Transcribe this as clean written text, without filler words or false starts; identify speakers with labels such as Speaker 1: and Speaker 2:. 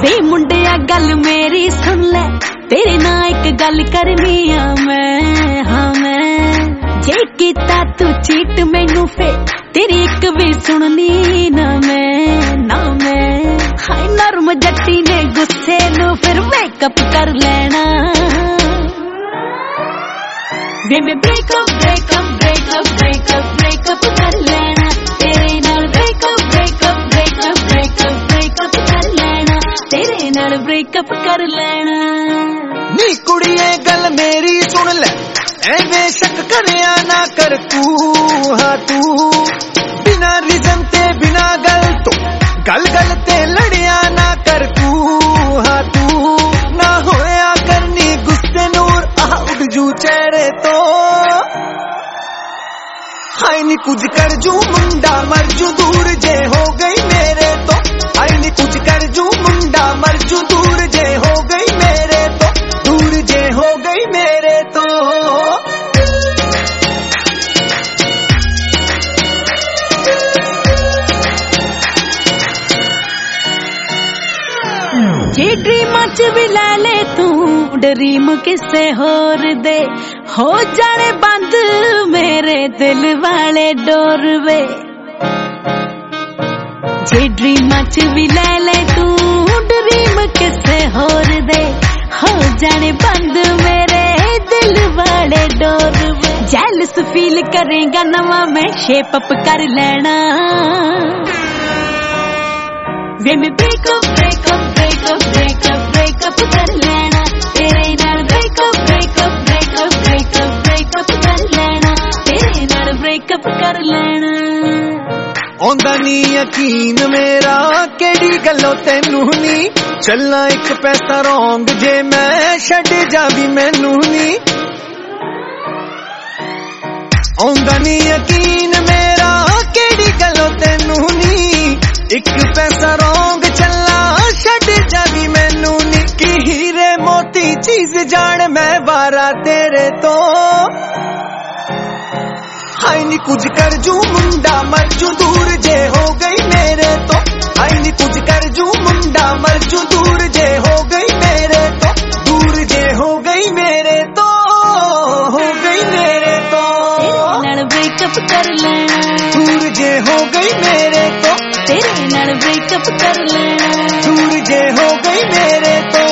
Speaker 1: वे मुंडिया गल मेरी सुन ले, तेरे ना एक गल करनी आ मैं, हाँ मैं जे कीता तू चीट मैनू फे तेरी एक भी सुननी ना मैं हाय नरम जट्टी ने गुस्से नू फिर मेकअप कर लेना। वे मैं breakup breakup breakup breakup breakup कर लेना, तेरे नाल breakup breakup breakup breakup breakup कर लेना, तेरे नाल ब्रेकअप कर लेना।
Speaker 2: नी कुड़िए गल मेरी सुन ले, ऐवे शक करया ना कर तू, हाँ तू बिना रीजन ते बिना गल तो गल गल ते लड़िया ना कर तू, हाँ तू ना होया करनी गुस्से नूर आह उड़ जू चेहरे तो। हाय नी कुछ कर जू मुंडा मर जू दूर जे हो गई मेरे तो, हाय नी कुछ कर जू मुंडा मर जू दूर जे हो गई मेरे तो, दूर जे हो गई मेरे तो।
Speaker 1: जे ड्रीम च भी ले ले तू ड्रीम किसे होर दे, हो जाने बंद मेरे दिल वाले डोर वे। जे ड्रीम च भी ले ले तू ड्रीम किसे होर दे, हो जाने बंद मेरे दिल वाले डोर वे। जेलस फील करेगा नवा मैं शेप अप कर लेना। वे मैं breakup breakup breakup breakup breakup कर लेना, तेरे नाल breakup breakup breakup breakup breakup कर लेना, तेरे नाल ब्रेकअप कर लेना।
Speaker 2: आंदा नी यकीन मेरा केड़ी गल्लों तेनू नी, चलना एक पैसा रौंग जे मैं छड़ जावी मैनू नी। आंदा नी यकीन मेरा केड़ी गल्लों तेनू नी, एक पैसा रौंग चलना छड़ जावी मैनू नी। की हीरे मोती चीज जान मैं वारा तेरे तो, हाय नी कुछ कर जू मुंडा मर जू दूर जे हो गई मेरे तो, हाय नी कुछ कर जू मुंडा मर जू दूर जे हो गई मेरे तो, दूर जे हो गई मेरे तो, हो गई मेरे तो।
Speaker 1: तेरे नाल ब्रेकअप कर लेना,
Speaker 2: दूर जे हो गई मेरे तो,
Speaker 1: तेरे नाल ब्रेकअप कर लेना,
Speaker 2: दूर जे हो गई मेरे तो।